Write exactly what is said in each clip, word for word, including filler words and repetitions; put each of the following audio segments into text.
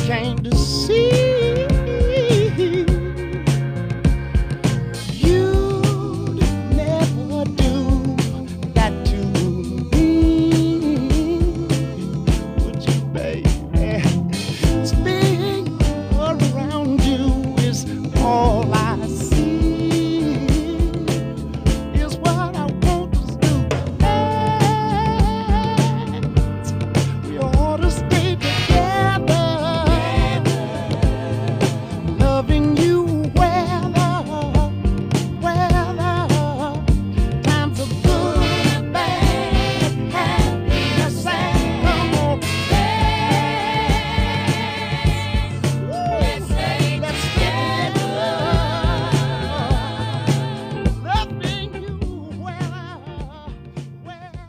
ashamed to see. You'd never do that to me, would you, baby? Spinning around you is all I see. Is what I want to do. Let's, we ought to stay together, loving you weather, weather. Times are good and bad, happy and sad. Come on, let's stay together, loving you weather, weather.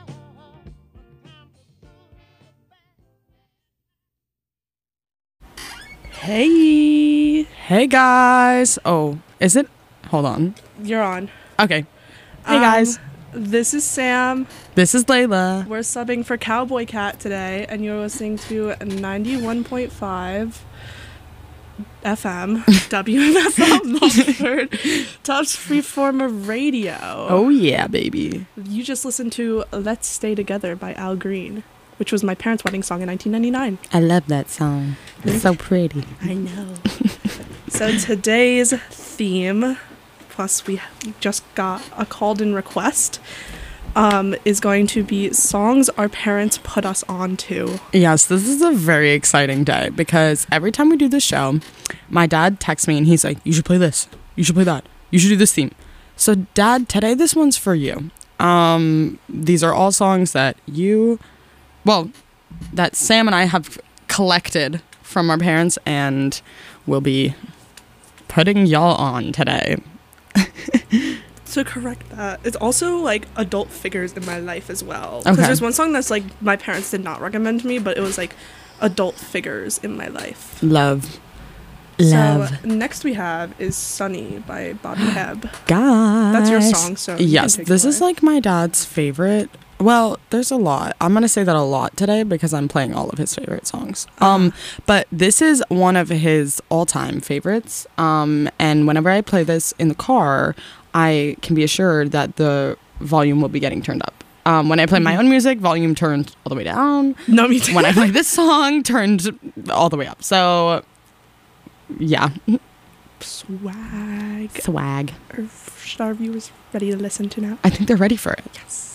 Hey, Hey guys. Oh, is it? Hold on. you're on. Okay. Hey Um, guys. This is Sam. This is Layla. We're subbing for Cowboy Cat today, and you're listening to ninety-one point five F M, W M F L Mulford, Tufts Freeform Radio. Oh yeah, baby. You just listened to Let's Stay Together by Al Green, which was my parents' wedding song in nineteen ninety-nine. I love that song. It's so pretty. I know. So today's theme, plus we just got a called-in request, um, is going to be songs our parents put us on to. Yes, this is a very exciting day because every time we do this show, my dad texts me and he's like, you should play this. You should play that. You should do this theme. So Dad, today this one's for you. Um, these are all songs that you, well, that Sam and I have collected from our parents and will be putting y'all on today. To correct that, it's also like adult figures in my life as well. Because Okay. there's one song that's like my parents did not recommend to me, but it was like adult figures in my life. Love. Love. So next we have is Sunny by Bobby Hebb. Guys. That's your song, so you yes, can take this it is away. like my dad's favorite. Well, there's a lot. I'm gonna say that a lot today because I'm playing all of his favorite songs. Um, but this is one of his all-time favorites. Um, and whenever I play this in the car, I can be assured that the volume will be getting turned up. Um, when I play my own music, volume turned all the way down. No, me too. When I play this song, turned all the way up. So, yeah, Swag. swag. Are should our viewers ready to listen to now? I think they're ready for it. Yes.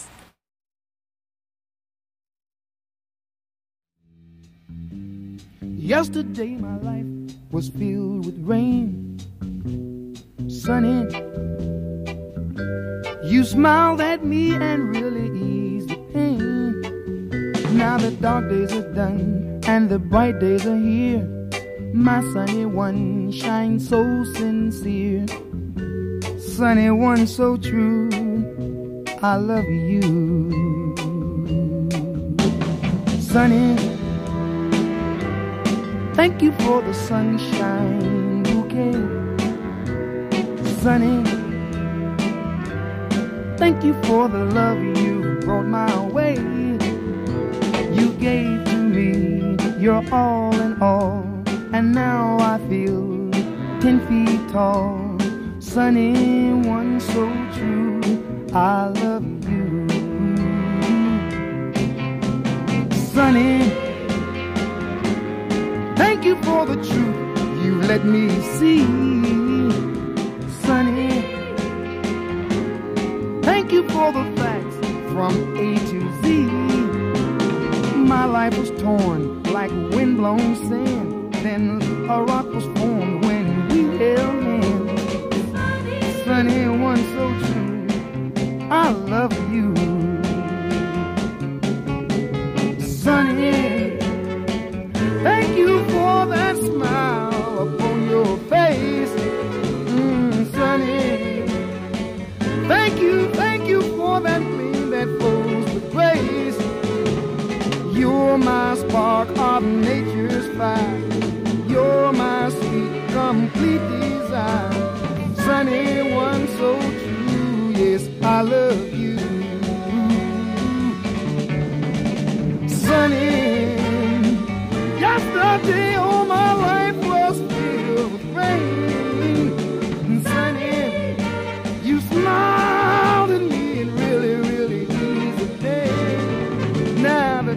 Yesterday my life was filled with rain, sunny. You smiled at me and really eased the pain. Now the dark days are done and the bright days are here. My sunny one shines so sincere, sunny one so true. I love you, sunny. Thank you for the sunshine bouquet, sunny. Thank you for the love you brought my way. You gave to me your all in all, and now I feel ten feet tall. Sunny one so true, I love you, sunny. Thank you for the truth you let me see, sunny. Thank you for the facts from A to Z. My life was torn like windblown sand, then a rock was formed when we held hands. Sunny one so true, I love you, sunny. Thank you for that smile upon your face, mm, sunny. Thank you, thank you for that gleam that flows with grace. You're my spark of nature's fire. You're my sweet, complete desire. Sunny one so true, yes, I love you, sunny. Yesterday, oh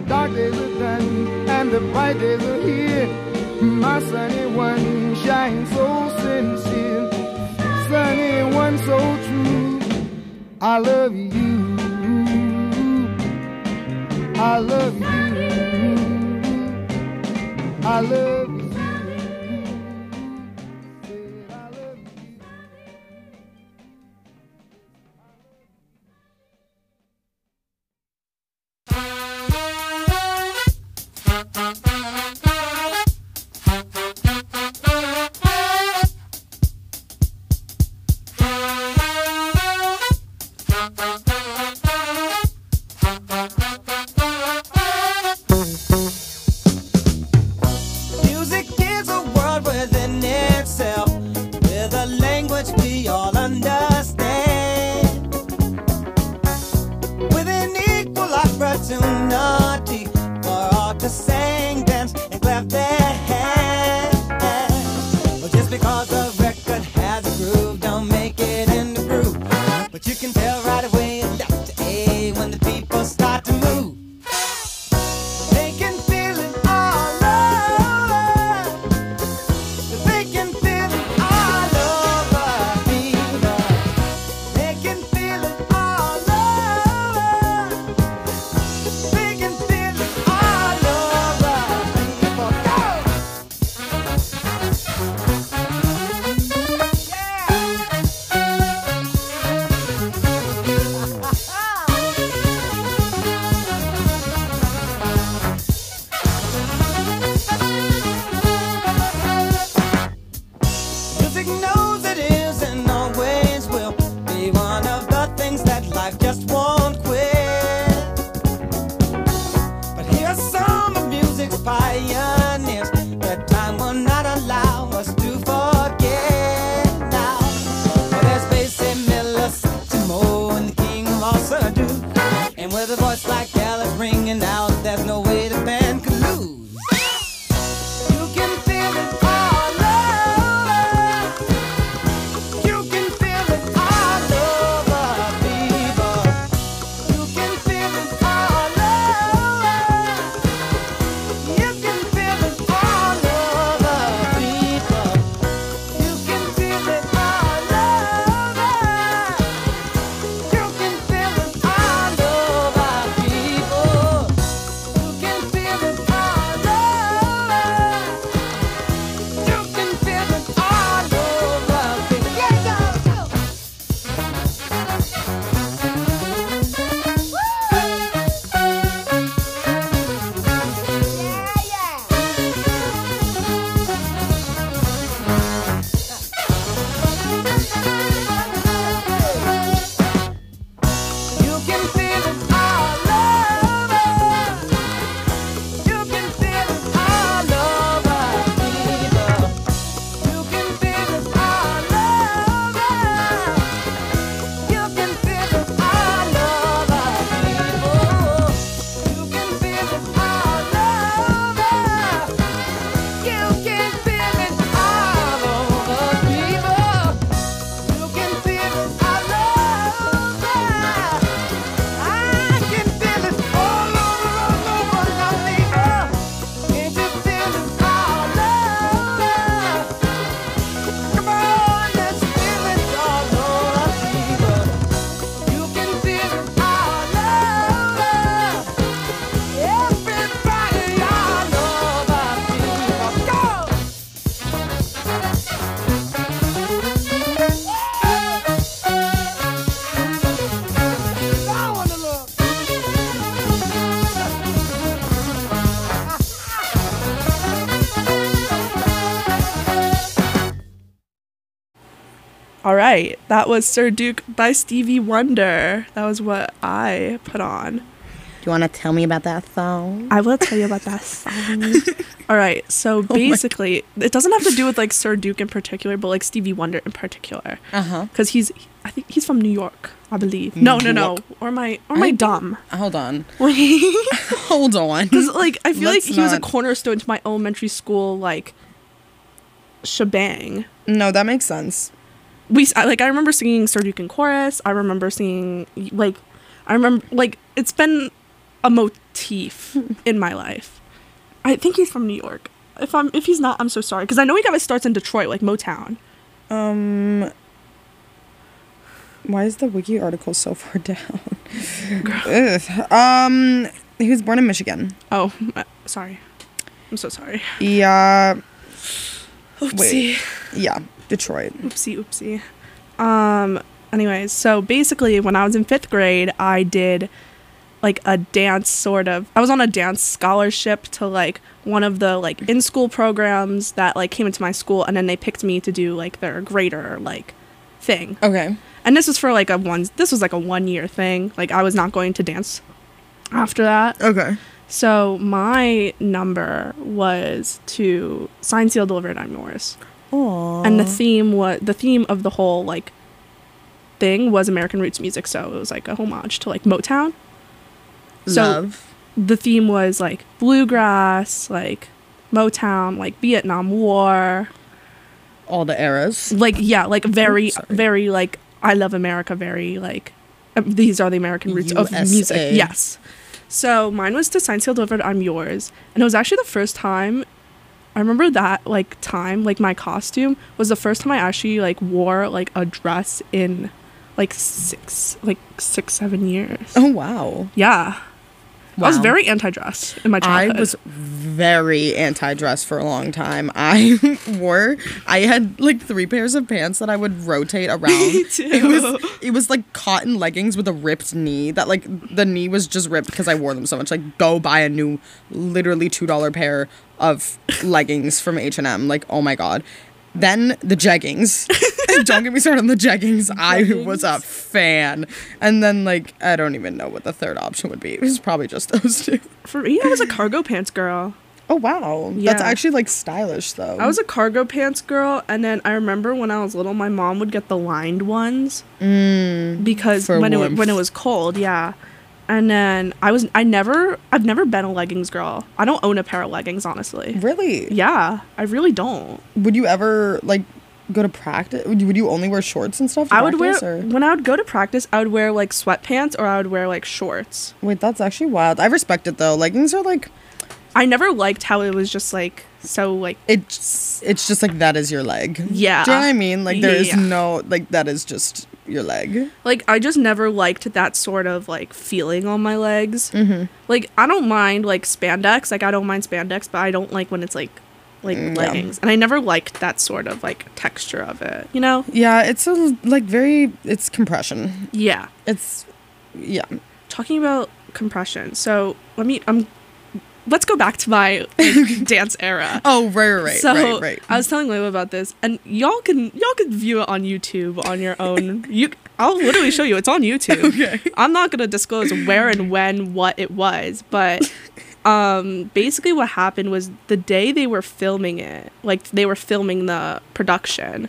dark days are done and the bright days are here. My sunny one shines so sincere, sunny one so true. I love you, I love you, I love you. Music is a world within itself, with a language we all understand, with an equal opportunity for all to sing, dance, and clap their hands. Well, just because a record has a groove, don't make it in the groove. But you can tell right away left to A when the people start to move. They can feel it all over. They can feel it all over, people. They can feel it all over. They can feel it all over, people. Go! Music knows it is and always will be one of the things that life just won't quit. But here are some of music's pioneers that time will not allow us to forget now. Well, there's Basie Miller, Satchmo, and the king of all Surdo. And with a voice like Alice ringing out, there's no way the band could lose. You can feel it all over. You can feel it all over, people. You can feel it all over. You can feel it all over, people. You can feel it all over. You can feel it all over, people. You can feel it all over. You can feel it all over, people. Yeah, go, go. You can feel it all over. You can feel it all over, people. You can feel it all over. You can feel it all over, people. You can feel it all over. You can feel it all over, people. You can feel it all over. I can feel it all over, all over, my neighbor. Can't you feel it all over? Come on, let's feel it all over, people. You can feel it all over. Everybody all over, people. Go! I wanna look. All right, that was Sir Duke by Stevie Wonder. That was what I put on. Do you want to tell me about that song? I will tell you about that song. All right, so my- basically, it doesn't have to do with like Sir Duke in particular, but like Stevie Wonder in particular, Uh huh. because he's, I think he's from New York, I believe. No, no, no. York. Or my, or my I- dumb. Hold on. Because Hold on. like I feel like Let's he was a not- cornerstone to my elementary school like shebang. No, that makes sense. We s- I- like I remember singing Sir Duke in chorus. I remember singing like I remember like it's been a mo Teef in my life. I think he's from New York. If I'm if he's not, I'm so sorry because I know he got his starts in Detroit, like Motown. Um, why is the wiki article so far down? Ugh. Um, he was born in Michigan. Oh, uh, sorry. I'm so sorry. Yeah. Oopsie. Wait. Yeah, Detroit. Oopsie, oopsie. Um. Anyways, so basically, when I was in fifth grade, I did like a dance sort of. I was on a dance scholarship to like one of the like in school programs that like came into my school, and then they picked me to do like their grader like thing. Okay. And this was for like a one. This was like a one year thing. Like I was not going to dance after that. Okay. So my number was to Sign, Seal, Delivered, I'm Yours. Aww. And the theme was the theme of the whole like thing was American roots music, so it was like a homage to like Motown. So Love. the theme was like bluegrass, like Motown, like Vietnam War, All the eras. like yeah, like very Oops, sorry. very like I love America, very like um, these are the American roots of U S A. music. Yes. So mine was to Sign, Seal, Delivered, I'm Yours, and it was actually the first time. I remember that like time, like my costume was the first time I actually like wore like a dress in like six, like six, seven years. Oh, wow. Yeah. I was Wow. very anti-dress in my I childhood. was very anti-dress for a long time. I wore, I had like three pairs of pants that I would rotate around. Me too. It was, it was like cotton leggings with a ripped knee. That like the knee was just ripped because I wore them so much. Like go buy a new, literally two dollar pair of leggings from H and M. Like oh my god. Then the jeggings. Don't get me started on the jeggings. I was a fan. And then like I don't even know what the third option would be. It was probably just those two. For me, I was a cargo pants girl. Oh wow. Yeah. That's actually like stylish though. I was a cargo pants girl, and then I remember when I was little, my mom would get the lined ones mm, because for when it warmth. when it was cold, yeah. And then I was I never I've never been a leggings girl. I don't own a pair of leggings, honestly. Really? Yeah, I really don't. Would you ever like go to practice? Would you, would you only wear shorts and stuff? to I would wear practice, or- when I would go to practice, I would wear like sweatpants or I would wear like shorts. Wait, that's actually wild. I respect it though. Leggings are like I never liked how it was just like so like it's it's just like that is your leg. yeah. Do you know what I mean? Like there is Yeah. no like that is just your leg. Like I just never liked that sort of like feeling on my legs. Mm-hmm. Like I don't mind like spandex, like I don't mind spandex, but I don't like when it's like like Mm, yeah. leggings. And I never liked that sort of like texture of it, you know? Yeah, it's a like very it's compression. Yeah. It's yeah. Talking about compression. So, let me um let's go back to my like, dance era. Oh right right right so right right. I was telling Layla about this, and y'all can y'all can view it on YouTube on your own. You, I'll literally show you. It's on YouTube. Okay. I'm not gonna disclose where and when what it was, but um, basically what happened was the day they were filming it, like they were filming the production.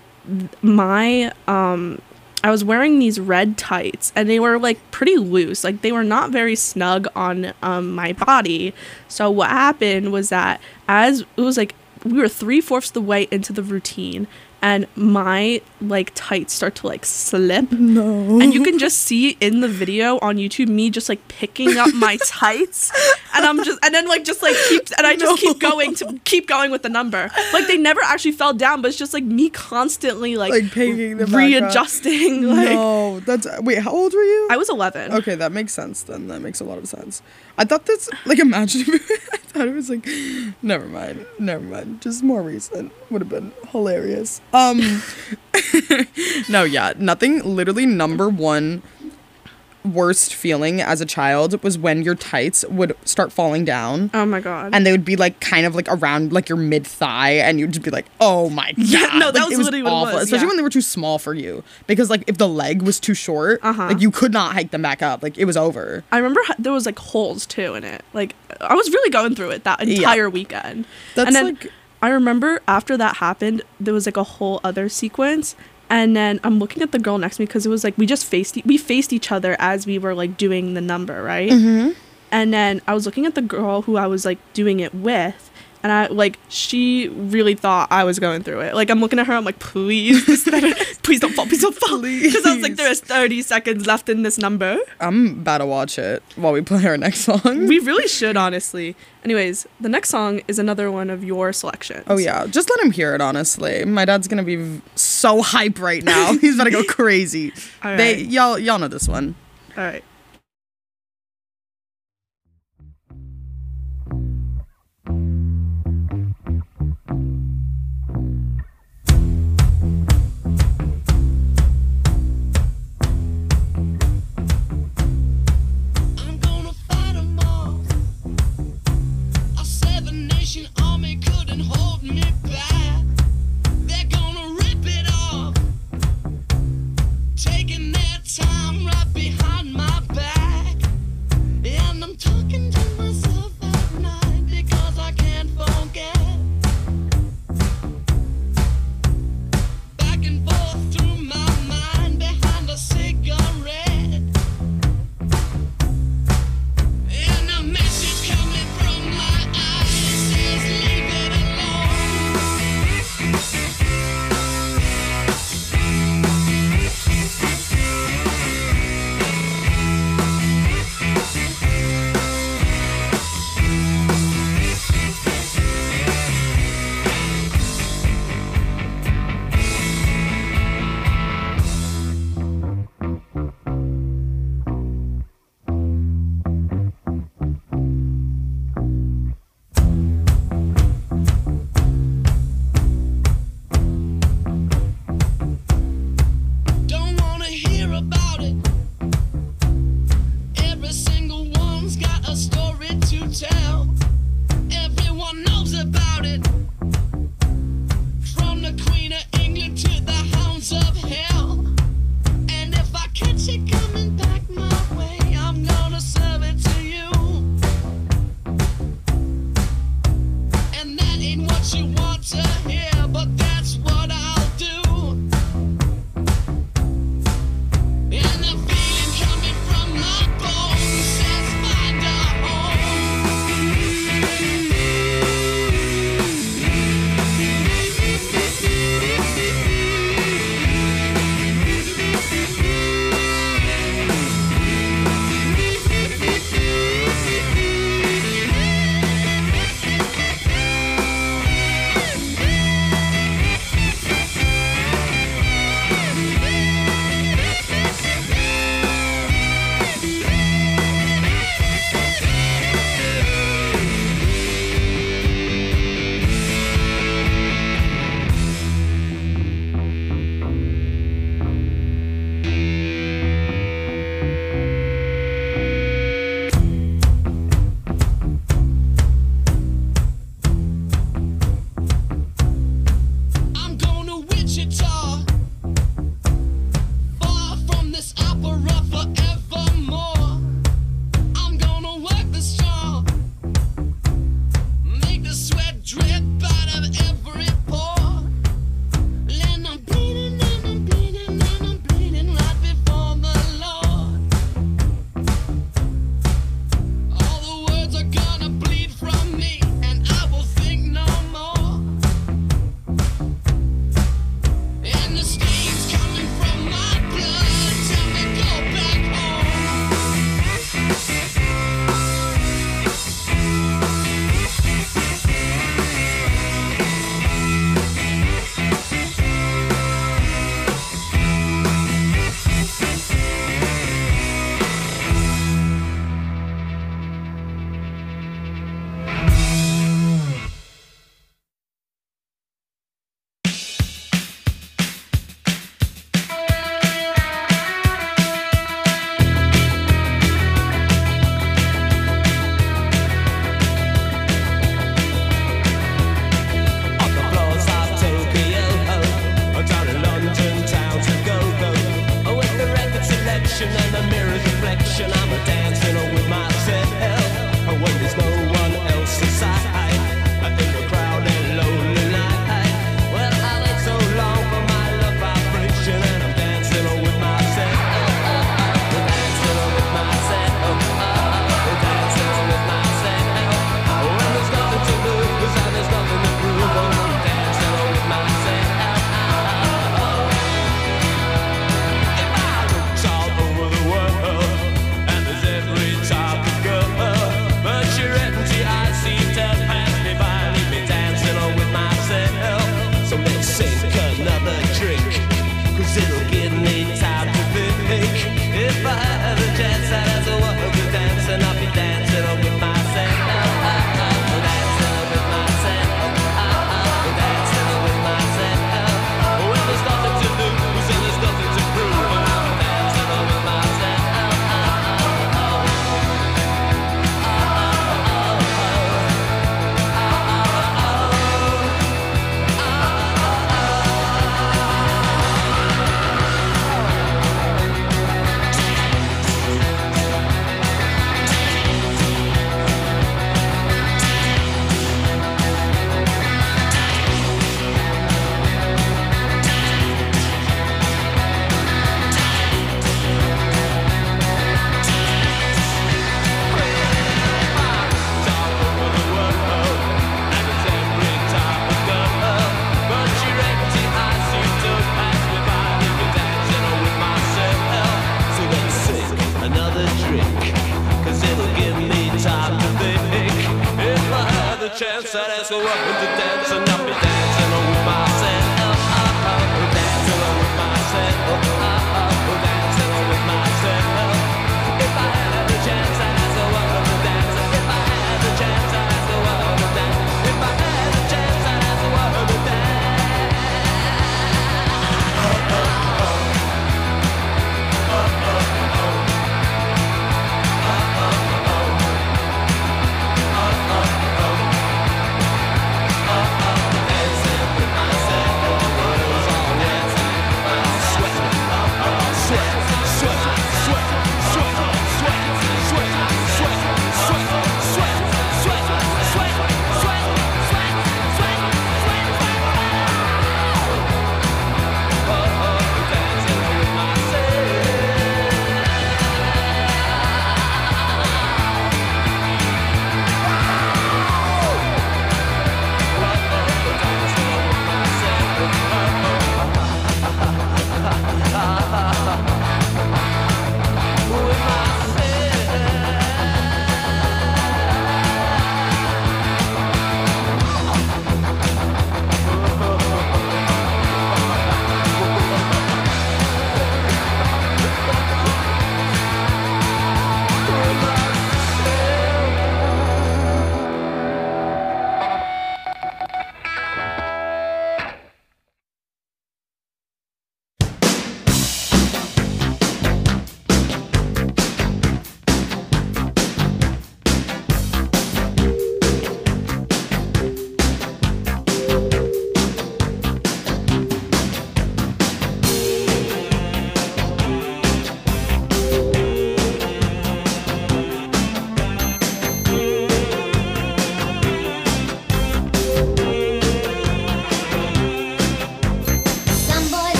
My um. I was wearing these red tights and they were like pretty loose. Like they were not very snug on um, my body. So what happened was that as it was like we were three fourths the way into the routine and my like tights start to like slip. No. And you can just see in the video on YouTube me just like picking up my tights and I'm just and then like just like keep and I just keep going to keep going with the number. Like they never actually fell down, but it's just like me constantly like, Like picking them back up. readjusting. Like No, that's wait. How old were you? I was eleven. Okay, that makes sense then. That makes a lot of sense. I thought that's like imagine. I thought it was like, never mind, never mind. Just more recent would have been hilarious. Um, no, yeah, nothing. Literally, number one worst feeling as a child was when your tights would start falling down. Oh my god. And they would be like kind of like around like your mid thigh, and you'd just be like, "Oh my god!" Yeah, no, that Like, was literally what it was, especially yeah. when they were too small for you. Because like if the leg was too short, Uh-huh. like you could not hike them back up. Like it was over. I remember h- there was like holes too in it. Like I was really going through it that Yeah. entire weekend. That's and then like I remember after that happened, there was like a whole other sequence. And then I'm looking at the girl next to me because it was like we just faced e- we faced each other as we were like doing the number, right? Mm-hmm. And then I was looking at the girl who I was like doing it with, And I like she really thought I was going through it. Like I'm looking at her, I'm like, please, this better, please don't fall, please don't fall. Because I was like, there is thirty seconds left in this number. I'm about to watch it while we play our next song. We really should, honestly. Anyways, the next song is another one of your selections. Oh yeah, just let him hear it. Honestly, my dad's gonna be v- so hype right now. He's about to go crazy. All right. They y'all y'all know this one. All right. I'm gonna fight 'em all. A seven nation army couldn't hold me back. They're gonna rip it off, taking their time right behind my back. And I'm talking to myself at night because I can't forget. Back and forth through my mind behind a cigarette. And a message coming from my eyes says, leave it alone. Don't wanna hear about it. Every single one's got a story to tell. Everyone knows about it. From the Queen of England to the hounds of hell. And if I catch it coming back my way, I'm gonna serve it to you. And that ain't what you want to hear, but that's what I'll do. And the feeling coming from my bones says find a home. chance, I'd ask a woman to dance, and I'll be dancing with myself. Dancing with myself. Dancing with myself. If I had a chance, I'd ask a woman to dance. If I had a chance, I'd ask a woman to dance. If I had a chance, I'd ask a woman to dance.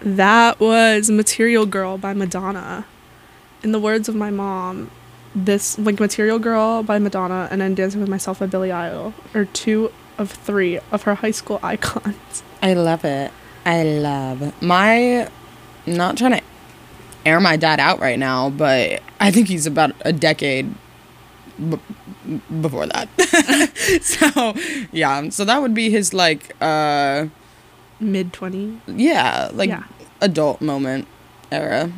That was Material Girl by Madonna. In the words of my mom, this, like, Material Girl by Madonna and then Dancing with Myself by Billie Eilish are two of three of her high school icons. I love it. I love my. Not trying to air my dad out right now, but I think he's about a decade b- before that. So yeah, so that would be his like uh Mid twenties. yeah like Yeah. adult moment era.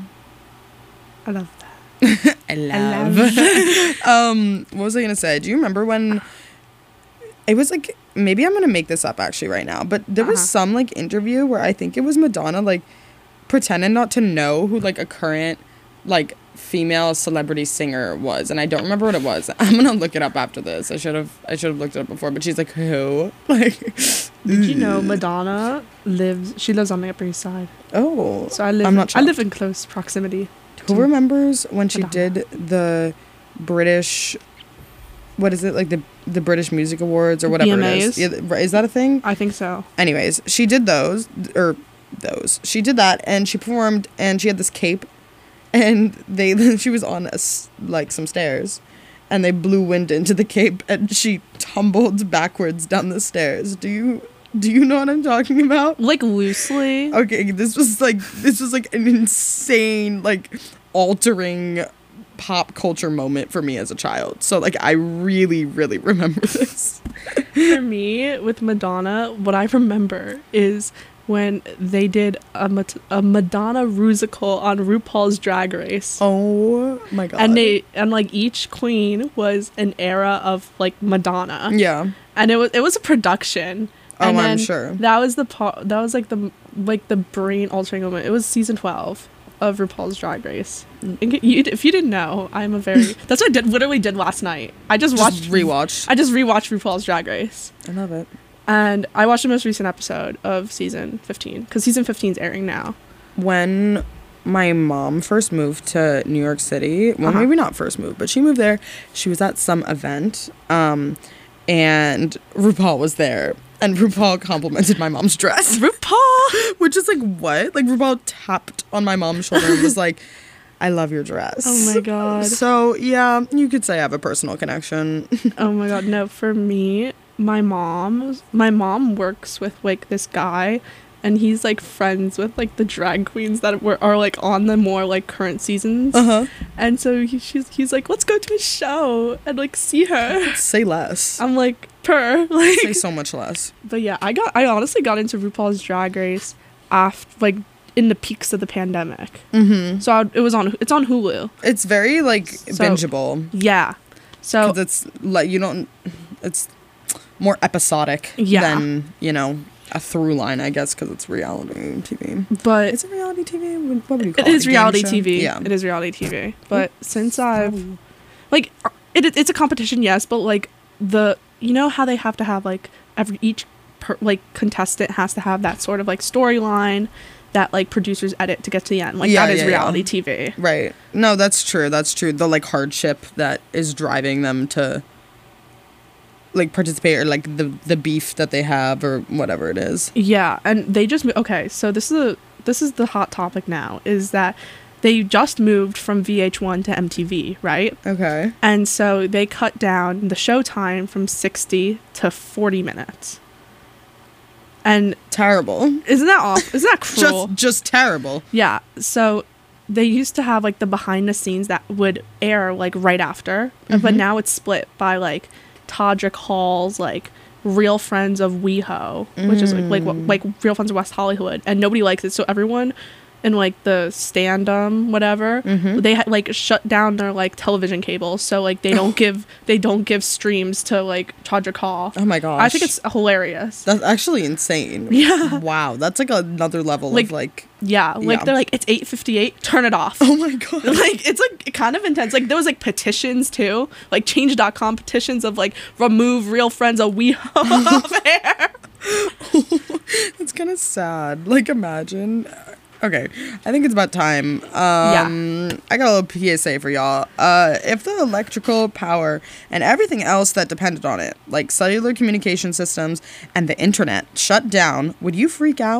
I love that. I love. um, what was I gonna say? Do you remember when it was like? Maybe I'm gonna make this up actually right now, but there was Uh-huh. some like interview where I think it was Madonna like pretending not to know who like a current like female celebrity singer was, and I don't remember what it was. I'm gonna look it up after this. I should have I should have looked it up before, but she's like, who? Like, Did you know Madonna lives? She lives on the Upper East Side. oh, So I live. I'm in, not I live shocked. in close proximity. Who to- remembers when she Madonna. did the British? What is it like the the British Music Awards or whatever it is? B M As? Yeah, is that a thing? I think so. Anyways, she did those or those. She did that and she performed and she had this cape, and they she was on a s like some stairs, and they blew wind into the cape and she tumbled backwards down the stairs. Do you do you know what I'm talking about? Like loosely. Okay, this was like this was like an insane like altering pop culture moment for me as a child. So like I really really remember this. For me, with Madonna, what I remember is when they did a, Mat- a Madonna rusical on RuPaul's Drag Race. Oh my god. And they and like each queen was an era of like Madonna. Yeah. And it was it was a production. Oh, And I'm then sure. That was the part that was like the like the brain altering moment. It was season twelve of RuPaul's Drag Race. And you, if you didn't know, I'm a very that's what I did literally did last night. I just, Just watched rewatched. I just rewatched RuPaul's Drag Race. I love it. And I watched the most recent episode of season fifteen because season fifteen is airing now. When my mom first moved to New York City, well, Uh-huh. maybe not first moved, but she moved there. She was at some event, um, and RuPaul was there, and RuPaul complimented my mom's dress. RuPaul! Which is like, what? Like, RuPaul tapped on my mom's shoulder and was like, I love your dress. Oh my god. So, yeah, you could say I have a personal connection. Oh my god. No, for me, my mom, my mom works with like this guy, and he's like friends with like the drag queens that were are like on the more like current seasons. Uh-huh. And so he, she's he's like, let's go to a show and like see her. Say less. I'm like, per like. Say so much less. But yeah, I got I honestly got into RuPaul's Drag Race after like in the peaks of the pandemic. Mm-hmm. So I, it was on it's on Hulu. It's very, like, So- bingeable. Yeah. So 'Cause it's like you don't it's more episodic Yeah. than, you know, a through line, I guess, because it's reality T V. but Is it reality T V? What would you call it it? is A game reality show? T V. Yeah. It is reality T V. But since I've like it, it's a competition, yes, but like the you know how they have to have like every each per, like contestant has to have that sort of like storyline that like producers edit to get to the end. Like Yeah, that is yeah, yeah. reality T V. Right. No, that's true. That's true. The like hardship that is driving them to like participate, or like the the beef that they have, or whatever it is. Yeah, and they just mo- okay. So this is a this is the hot topic now is that they just moved from V H one to M T V, right? Okay. And so they cut down the show time from sixty to forty minutes. And Terrible. isn't that off? Isn't that cruel? Just just terrible. Yeah. So they used to have like the behind the scenes that would air like right after, but now it's split by like Todrick Hall's like Real Friends of WeHo, which is like like what- like Real Friends of West Hollywood, and nobody likes it. So everyone in like the stand-um whatever, they ha- like shut down their like television cables, so like they don't give they don't give streams to like Todrick Hall. Oh my gosh. I think it's hilarious. That's actually insane. Yeah. Wow. That's like another level Like- of like. Yeah, like Yeah. they're like it's eight fifty-eight, turn it off. Oh my god. Like it's like kind of intense. Like there was like petitions too, like change dot com petitions of like remove Real Friends of WeHo off air. It's kind of sad. Like, imagine. Okay, I think it's about time. Um, I got a little P S A for y'all. Uh, if the electrical power and everything else that depended on it, like cellular communication systems and the internet, shut down, would you freak out?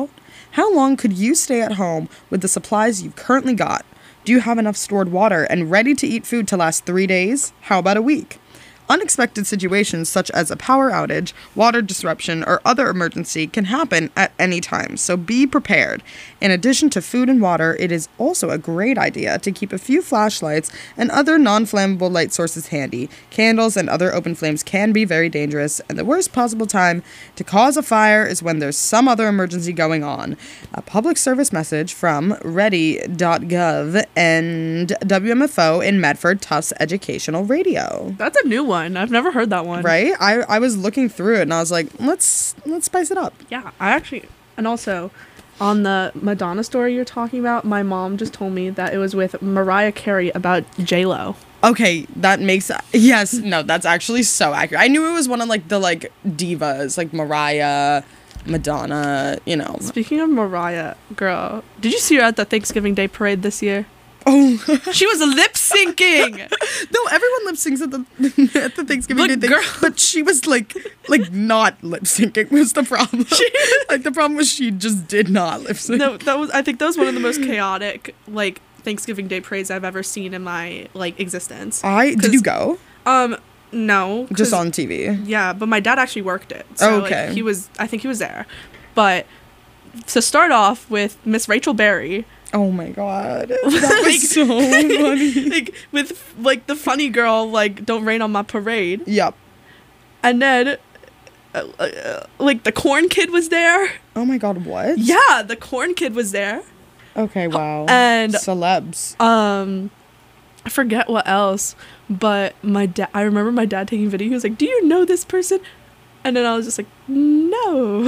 How long could you stay at home with the supplies you've currently got? Do you have enough stored water and ready-to-eat food to last three days? How about a week? Unexpected situations such as a power outage, water disruption, or other emergency can happen at any time, so be prepared. In addition to food and water, it is also a great idea to keep a few flashlights and other non-flammable light sources handy. Candles and other open flames can be very dangerous, and the worst possible time to cause a fire is when there's some other emergency going on. A public service message from ready dot gov and W M F O in Medford Tufts Educational Radio. That's a new one. I've never heard that one. Right? I, I was looking through it and I was like, let's let's spice it up. Yeah, I actually, and also on the Madonna story you're talking about, my mom just told me that it was with Mariah Carey about J-Lo. Okay, that makes yes, no, that's actually so accurate. I knew it was one of like the like divas, like Mariah, Madonna, you know. Speaking of Mariah, girl, did you see her at the Thanksgiving Day parade this year? Oh, She was lip syncing. no, everyone lip syncs at the at the Thanksgiving But Day thing, girl- but she was like like not lip syncing was the problem. Like the problem was she just did not lip sync. No, that was I think that was one of the most chaotic like Thanksgiving Day parades I've ever seen in my like existence. I did you go? Um, no, 'cause- Just on T V. Yeah, but my dad actually worked it. So Okay. like, he was I think he was there. But to start off with Miss Rachel Berry, Oh my god, that was so funny. like with like the funny girl like Don't Rain on My Parade, Yep. and then uh, uh, like the Corn Kid was there. Oh my god, what? Yeah, the Corn Kid was there. Okay, wow. And- celebs. Um, I forget what else, but my dad. I remember my dad taking video. He was like, "Do you know this person?" And then I was just like, "No."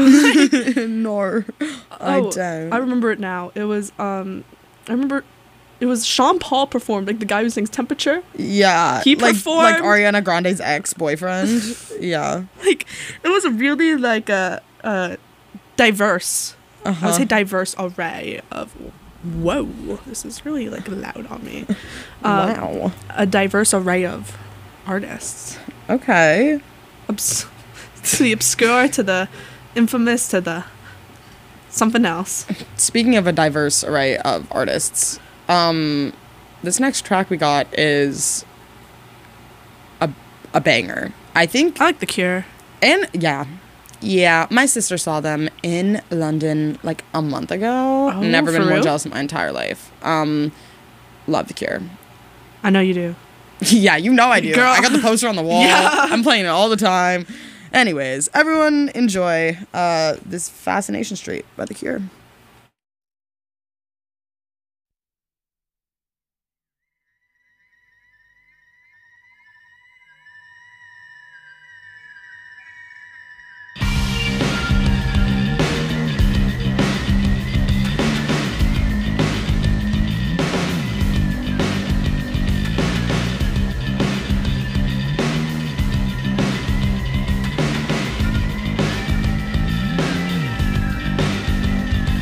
Nor I Oh, don't. I remember it now. It was um, I remember it was Sean Paul performed, like the guy who sings Temperature. Yeah, He like like performed- Ariana Grande's ex-boyfriend. Yeah. Like it was a really like a, a diverse, I Uh-huh. would say diverse array of. Whoa, this is really like loud on me. Um, Wow. A diverse array of artists. Okay. Obs- to the obscure, to the infamous, to the something else. Speaking of a diverse array of artists, um, this next track we got is a a banger. I think, I like The Cure. and yeah, yeah. My sister saw them in London like a month ago. Oh, Never been for more real? jealous in my entire life. Um, love The Cure. I know you do. Yeah, you know I do. Girl. I got the poster on the wall. Yeah. I'm playing it all the time. Anyways, everyone enjoy uh, this Fascination Street by The Cure. Thank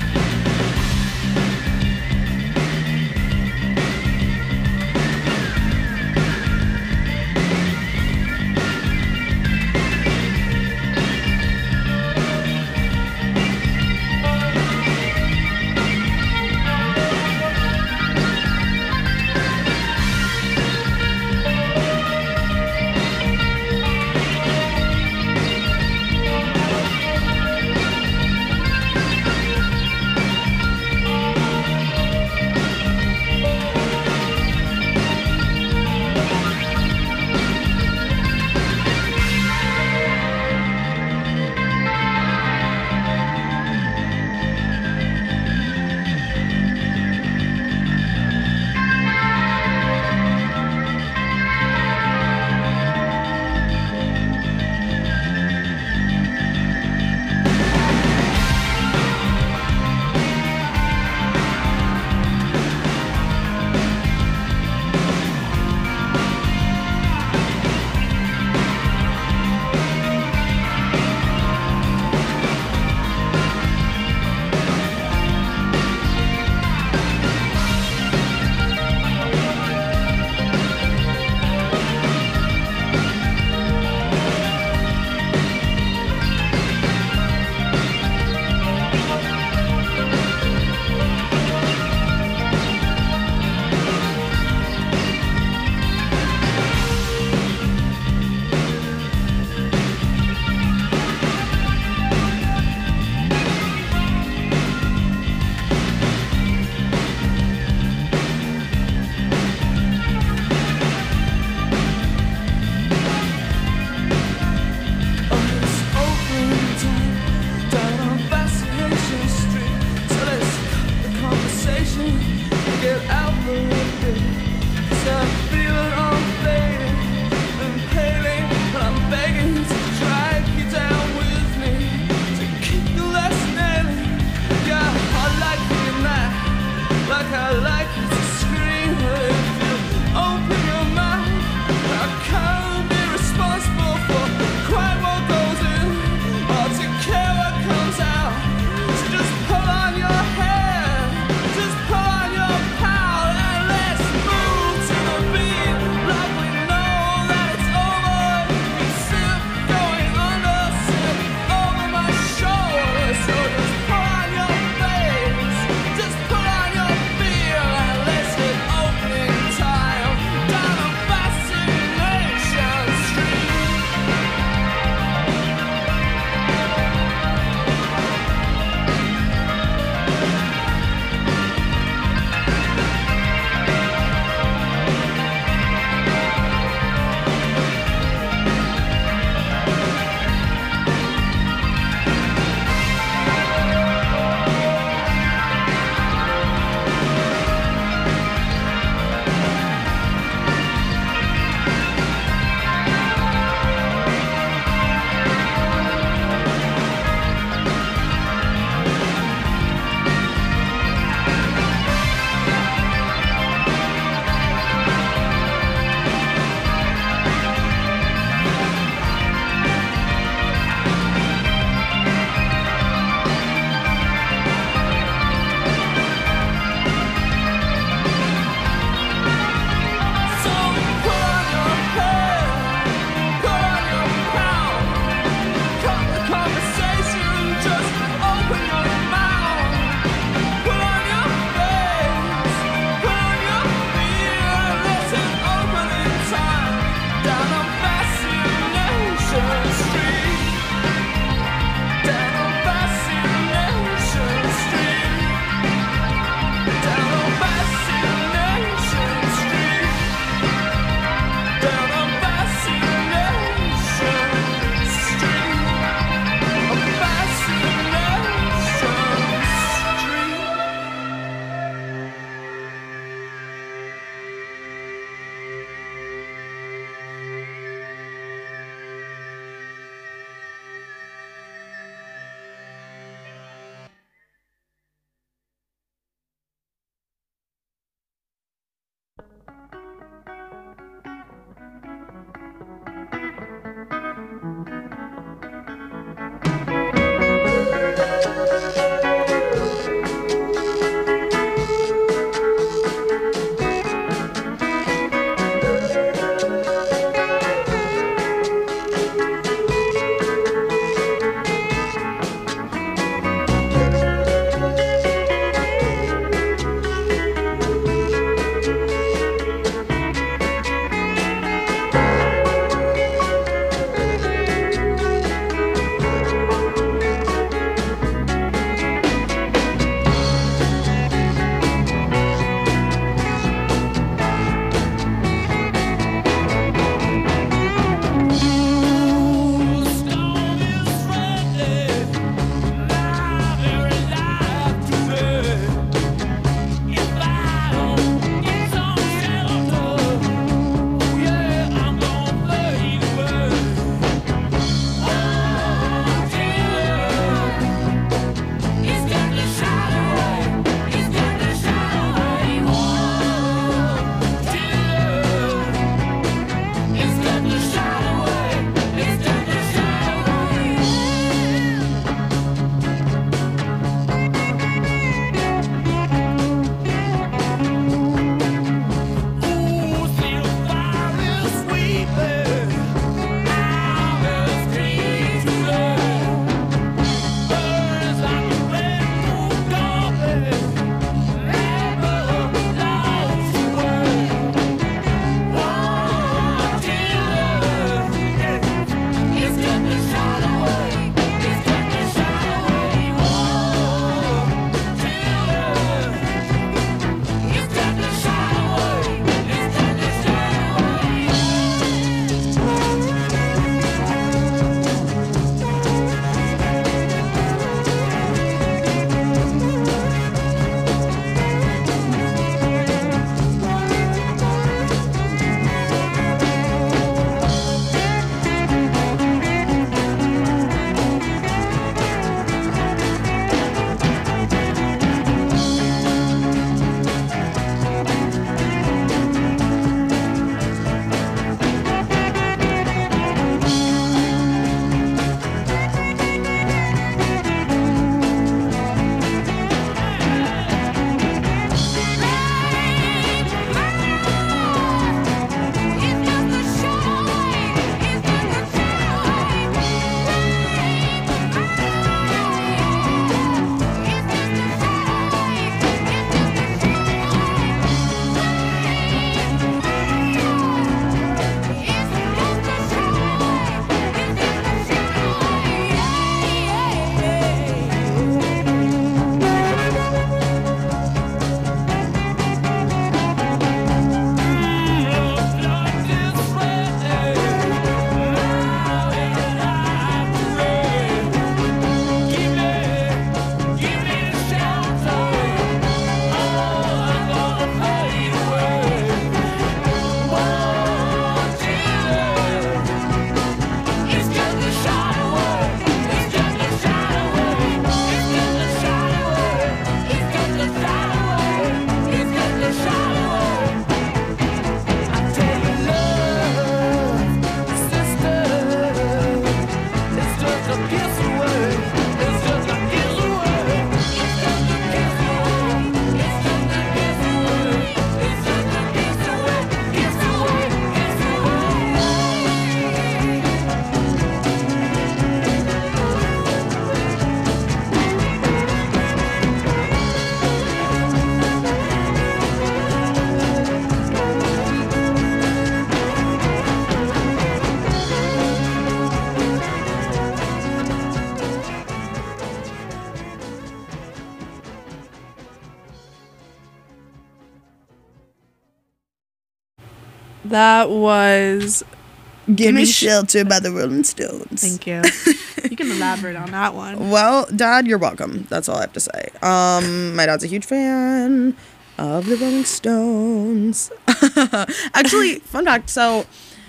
That was. Give Me Me Sh- Shelter by the Rolling Stones. Thank you. You can elaborate on that one. Well, Dad, you're welcome. That's all I have to say. Um, my dad's a huge fan of the Rolling Stones. Actually, fun fact. So,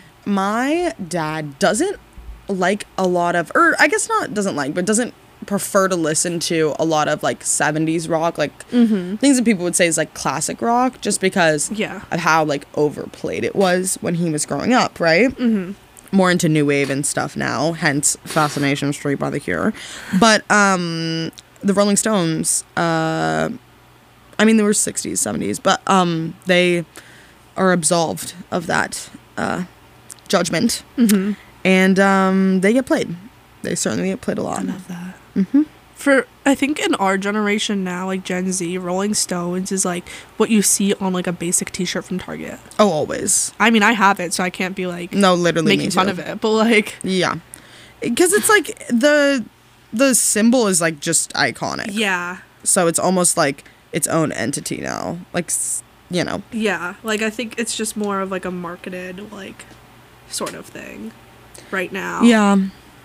my dad doesn't like a lot of, or I guess not doesn't like, but doesn't prefer to listen to a lot of like seventies rock, like Mm-hmm. things that people would say is like classic rock, just because Yeah. of how like overplayed it was when he was growing up, right? Mm-hmm. More into new wave and stuff now, hence Fascination Street by The Cure. But um the Rolling Stones, uh I mean they were sixties, seventies, but um they are absolved of that uh judgment. Mm-hmm. And um they get played. They certainly get played a lot. I love that. Mm-hmm. For I think in our generation now, like Gen Z, Rolling Stones is like what you see on like a basic T-shirt from Target. Oh, always. I mean, I have it, so I can't be like No, literally making me fun too. of it. But like, Yeah. Because it's like the the symbol is like just iconic. yeah, So it's almost like its own entity now. Like, s- you know. yeah, like I think it's just more of like a marketed like sort of thing right now. Yeah.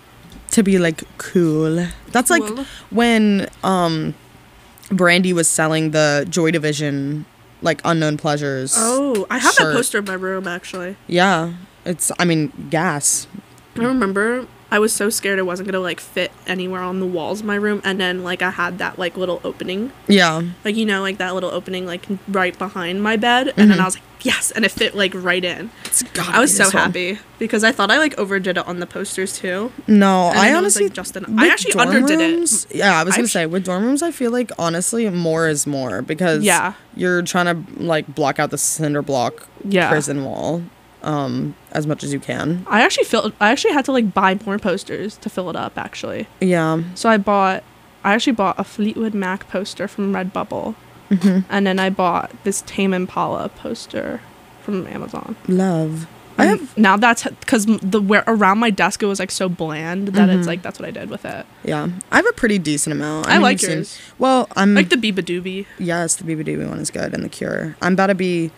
To be like cool. That's like Cool. when um Brandy was selling the Joy Division like Unknown Pleasures. Oh, I have shirt. that poster in my room actually. Yeah. It's I mean, gas. I remember I was so scared it wasn't gonna like fit anywhere on the walls of my room, and then like I had that like little opening, Yeah. like you know, like that little opening like right behind my bed, and then Mhm. I was like, yes, and it fit like right in. It's gotta I was be so this one. happy because I thought I like overdid it on the posters too. No, And I then it was, honestly like, just an- I with actually dorm underdid it. rooms- Yeah, I was I gonna actu- say with dorm rooms, I feel like honestly more is more because Yeah. you're trying to like block out the cinder block Yeah. prison wall um as much as you can. I actually filled. I actually had to like buy more posters to fill it up actually. Yeah. So I bought. I actually bought a Fleetwood Mac poster from Redbubble, Mhm. and then I bought this Tame Impala poster from Amazon. Love. I And have now that's because the where around my desk it was like so bland that Mhm. it's like that's what I did with it. yeah. I have a pretty decent amount. I mean, like you've seen- yours. well, I'm Like the Biba Doobie. yes, the B B D one is good and the Cure. I'm about to be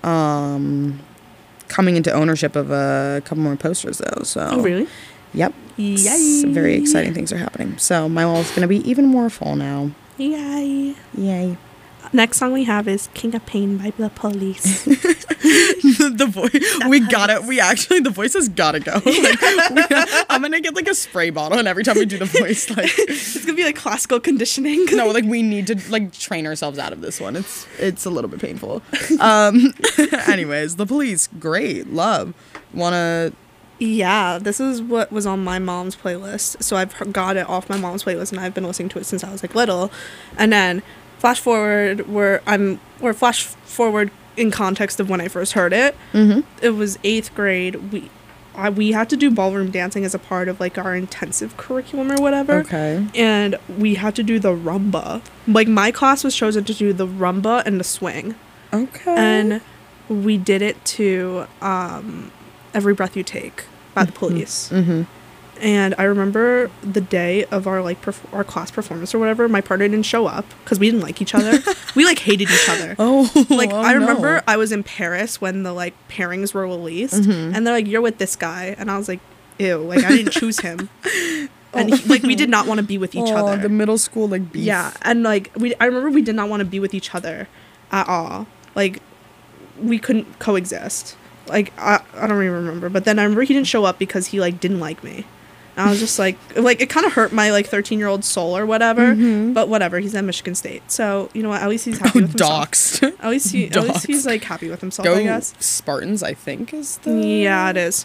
um coming into ownership of a couple more posters though. So Oh really? Yep. S- very exciting things are happening. So my wall's gonna be even more full now. Yay! Yay. Next song we have is "King of Pain" by The Police. the voice we got it. We actually the voice has gotta go. Like, we, I'm gonna get like a spray bottle, and every time we do the voice, like It's gonna be like classical conditioning. no, like we need to like train ourselves out of this one. It's it's a little bit painful. Um, anyways, The Police, great, love. Wanna Yeah, this is what was on my mom's playlist. So I've h- got it off my mom's playlist, and I've been listening to it since I was like little. And then flash forward, where I'm, or flash forward in context of when I first heard it. Mhm. It was eighth grade. We, I, we had to do ballroom dancing as a part of like our intensive curriculum or whatever. okay? And we had to do the rumba. Like my class was chosen to do the rumba and the swing. Okay. And we did it to um, Every Breath You Take by The Police. Mm-hmm. And I remember the day of our like perf- our class performance or whatever, my partner didn't show up because we didn't like each other. We like hated each other. Oh, Like oh, I remember no. I was in Paris when the like pairings were released, Mhm. and they're like, "You're with this guy," and I was like, "Ew!" Like I didn't choose him, and he, like we did not want to be with each oh, other. the middle school like beef. Yeah, and like we, I remember we did not want to be with each other at all. Like we couldn't coexist. Like I, I don't even remember. But then I remember he didn't show up because he like didn't like me. And I was just like, like it kind of hurt my like thirteen year old soul or whatever. Mhm. But whatever, he's at Michigan State, so you know what? At least he's happy with himself. Doxed. At least he, at least Doxed. he's like happy with himself. Go I guess. Spartans, I think is the Yeah, it is.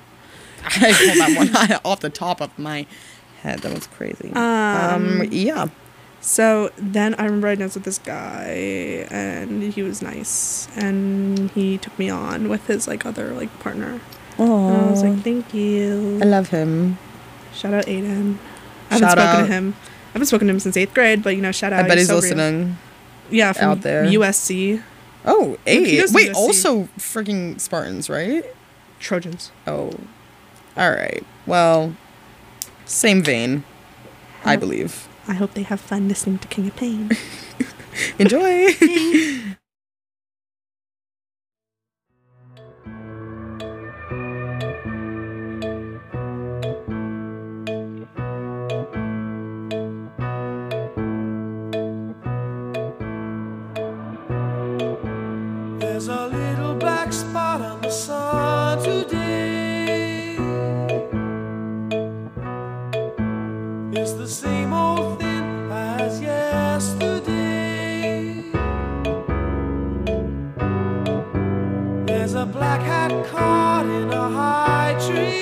I pulled that one off the top of my head. That was crazy. Um, Um, yeah. So then I remember I danced with this guy, and he was nice, and he took me on with his like other like partner. Oh, And I was like, thank you. I love him. Shout out Aiden. I haven't Shout spoken out. to him. I haven't spoken to him since eighth grade, but you know, shout out. I bet he's so real. listening. Yeah, from out there. U S C Oh, he eight. goes to Wait, U S C. also freaking Spartans, right? Trojans. Oh, all right. Well, same vein, I Yeah. believe. I hope they have fun listening to King of Pain. Enjoy.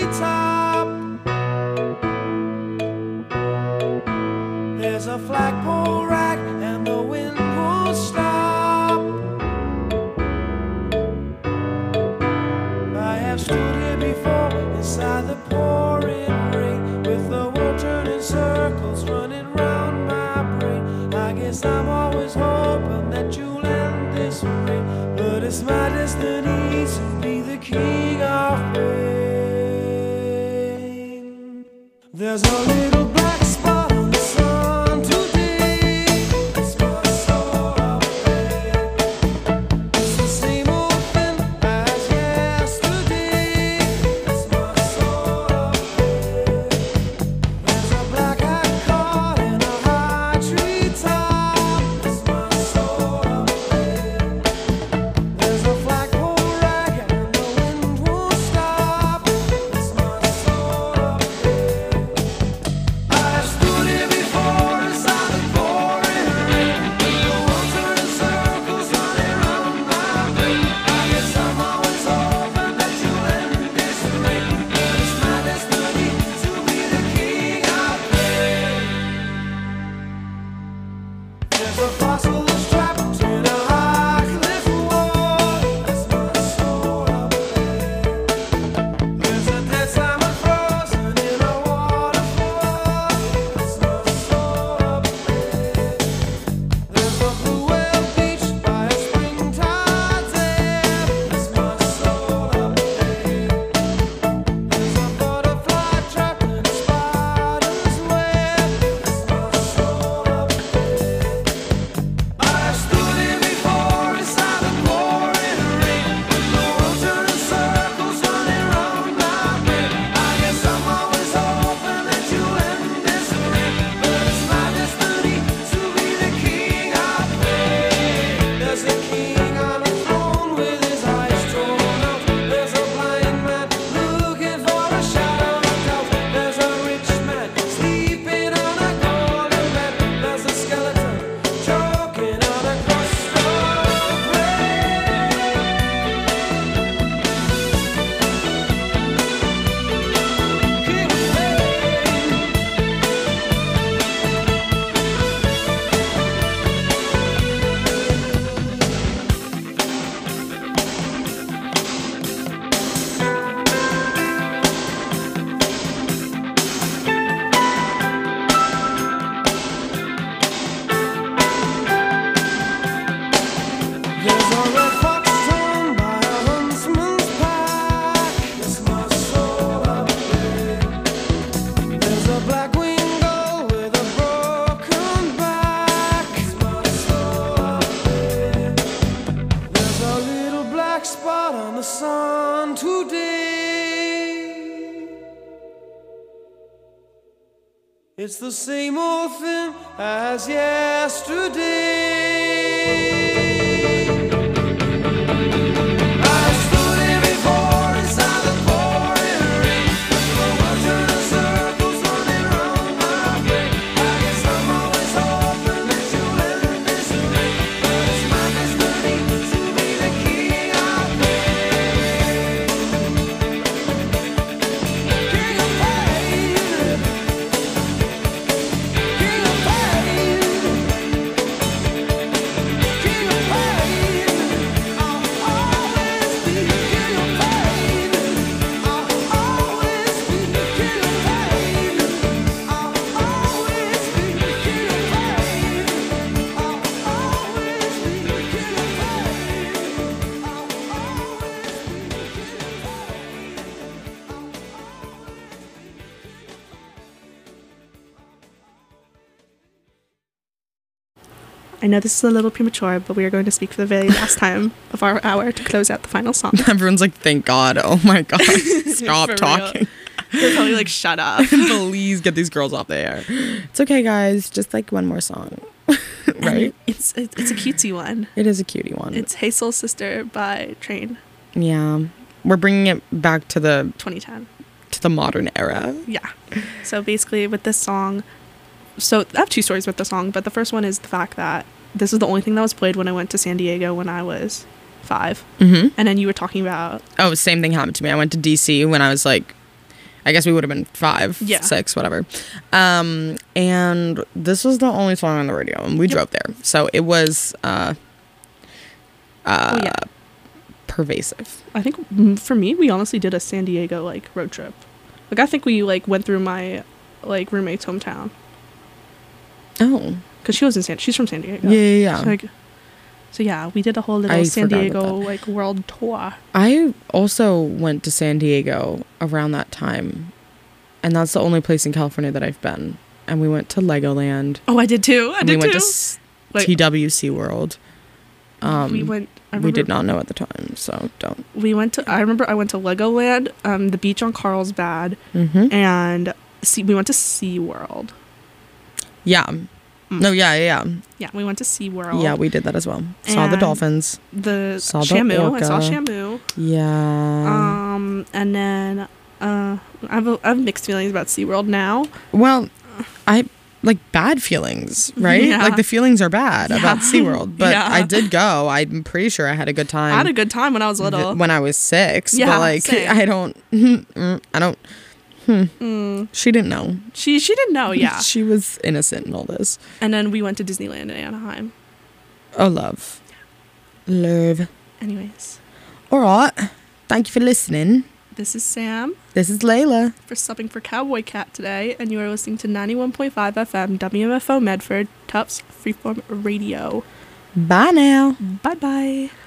treetop. There's a flagpole rack and the wind won't stop. I have stood here before inside the pouring rain, with the world turning circles running round my brain. I guess I'm always hoping that you'll end this way, but it's my destiny to be the king of pain. There's a little black spot on the sun today. It's my soul of pain. It's the same old thing as yesterday. It's my soul of pain. There's a black hat caught in a high treetop. It's my soul of pain. There's a flagpole rag and the wind won't stop. It's my soul of pain. I stood here before inside the pouring rain, with the world turning circles running round my brain. I guess I'm always hoping that you'll end this way, but it's my destiny to be the king of pain. There's a fossil that's trapped in a high cliff wall. That's my soul of pain. There's a dead salmon frozen in a waterfall. That's my soul of pain. There's a blue whale beached by a springtide dam. That's my soul of pain. There's a butterfly trapped in a spider's web. That's my soul of pain. I stood here before inside the pouring rain, with the world turning circles running round my brain. I guess I'm always hoping that you'll end this way, but it's my destiny to be the king of pain. There's a king on a throne with his eyes drawn out. There's a blind man looking for a shadow of doubt. There's a rich man sleeping on a golden bed. There's a skeleton choking on a crust of bread. King of pain. There's a red fox torn by a huntsman's pack. It's my soul of pain. There's a black winged gull with a broken back. It's my soul of pain. There's a little black spot on the sun today. It's the same old thing as yesterday. I stood here before inside the pouring rain, with the world turning circles running round my brain. I guess I'm always hoping that you'll end this way, but it's my destiny to be the king of pain. King of pain. King of pain. King of pain. I'll always be king of pain. I'll always be king of pain. I'll always be king of pain. I'll always be king of pain. I'll I know this is a little premature, but we are going to speak for the very last time of our hour to close out the final song. Everyone's like, thank God. Oh my God. Stop For real. talking. They're probably like, shut up. Please get these girls off the air. It's okay, guys. Just like one more song. Right? It's, it's it's a cutesy one. It is a cutie one. It's Hey Soul Sister by Train, yeah. We're bringing it back to the twenty ten. to the modern era. Yeah. So basically with this song, so I have two stories with the song, but the first one is the fact that this is the only thing that was played when I went to San Diego when I was five. Mm-hmm. And then you were talking about, Oh, same thing happened to me. I went to D C when I was like I guess we would have been five, Yeah. six, whatever. Um, and this was the only song on the radio, and we Yep. drove there. So it was uh, uh, Oh, yeah. pervasive. I think mm, for me, we honestly did a San Diego like road trip. Like I think we like went through my like roommate's hometown Oh, because she was in San. She's from San Diego. yeah, yeah, yeah. So, like, so yeah, we did a whole little I San forgot about Diego that. like world tour. I also went to San Diego around that time, and that's the only place in California that I've been. And we went to Legoland. Oh, I did too. I and did we went too. to S- Like, T W C World. Um, we went. I we did remember- not know at the time, so don't. We went to. I remember I went to Legoland, um, the beach on Carlsbad, Mm-hmm. and see. We went to SeaWorld. Yeah. No, yeah, yeah, Yeah, we went to SeaWorld. yeah. Yeah, we did that as well. Saw the And dolphins. the Saw the Shamu. I saw orca. Shamu. Yeah. Um, and then uh, I have, a, I have mixed feelings about SeaWorld now. well, I like bad feelings, right? Yeah. Like the feelings are bad Yeah. about SeaWorld, but Yeah. I did go. I'm pretty sure I had a good time. I had a good time when I was th- little. when I was six, Yeah, but like same. I don't, mm, I don't. Hmm. Mm, She didn't know. she she didn't know, yeah. She was innocent in all this. And then we went to Disneyland in Anaheim. Oh, love, love. Anyways, All right. Thank you for listening. this is Sam This is Layla. for subbing for Cowboy Cat today, and you are listening to ninety-one point five F M W M F O Medford Tufts Freeform Radio. Bye now. Bye bye.